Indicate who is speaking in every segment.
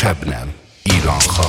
Speaker 1: Şəbnəm İran xalq.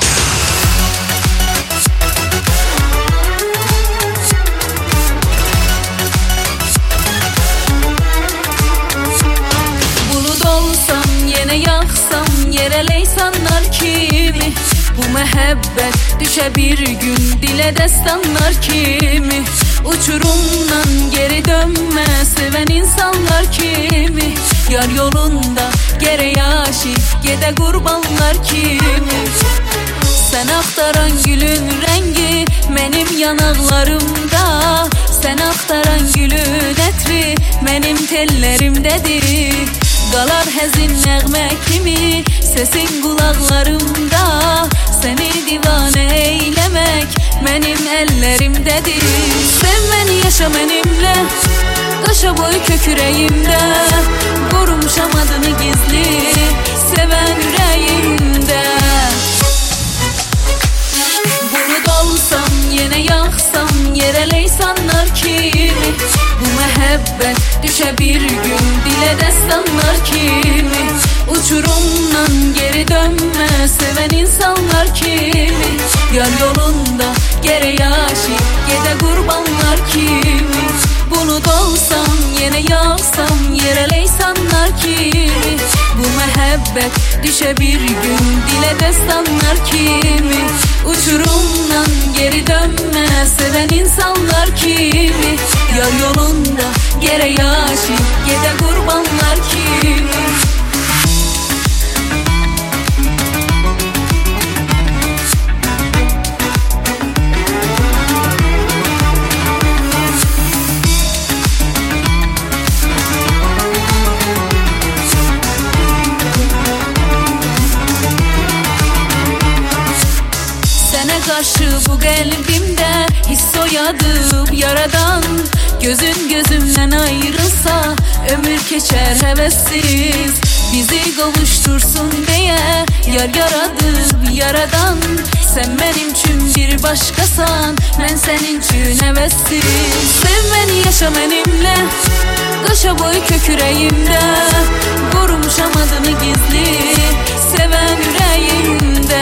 Speaker 2: Bulut olsam yenə yaxsam yerə leysanlar kimi. Bu məhəbbət düşə bir gün dilə dəstanlar kimi. Uçurumdan geri dönmə sevən insanlar kimi. Yar yolunda gerek aşık gede kurbanlar kimi. Sen aktaran gülün rengi benim yanaklarımda. Sen aktaran gülün etri benim tellerimdedir. Qalar həzin nəğmə kimi sesin kulaklarımda. Seni divane eylemek benim ellerimdedir. Sev beni yaşa benimle, kaşa boy köküreğimde. Korumuşam adını gizli seven yüreğimde. Bulut olsam yine yaksam yere leysanlar kimi. Bu məhəbbət düşe bir gün dile destanlar kimi. Uçurumdan geri dönme seven insanlar kimi. Yar yolunda gerek aşık gede kurbanlar kimi. Bulut olsam yine yağsam yere leysanlar kimi. Bu məhəbbət düşe bir gün dile destanlar kimi. Uçurumdan geri dönme seven insanlar kimi. Yar yolunda gerek aşık gede kurbanlar kimi. Karşı bu kalbimde his soyadım yaradan. Gözün gözümden ayrılsa ömür geçer hevessiz. Bizi kavuştursun diye yar yaradım yaradan. Sen benim için bir başkasan, ben senin için hevessiz. Sev beni yaşa benimle, kaşa boy köküreğimde. Korumuşam adını gizli seven yüreğimde.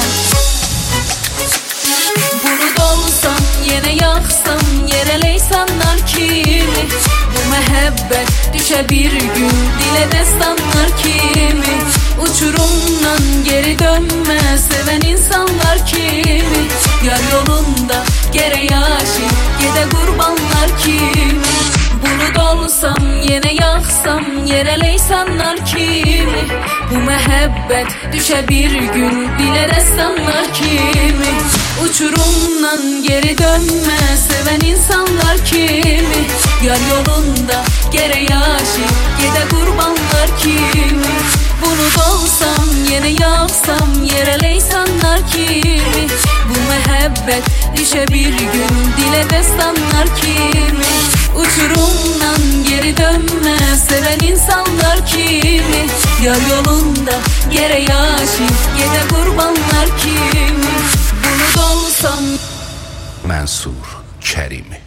Speaker 2: Bulut olsam yine yaksam yere leysanlar kimi. Bu məhəbbət düşe bir gün dile destanlar kimi. Uçurumdan geri dönme seven insanlar kimi. Yar yolunda gerek aşık gede kurbanlar kimi. Bulut olsam yine yaksam yere leysanlar kimi. Bu məhəbbət düşe bir gün dile destanlar kimi. Uçurumdan geri dönme seven insanlar kimi. Yar yolunda gerek aşık gede kurbanlar kimi. Bulut olsam yine yağsam yere leysanlar kimi. Bu məhəbbət düşe bir gün dile destanlar kimi. Uçurumdan geri dönme seven insanlar kimi. Yar yolunda gerek aşık gede kurbanlar kimi. Bulut olsam
Speaker 1: Mənsur Kərimi.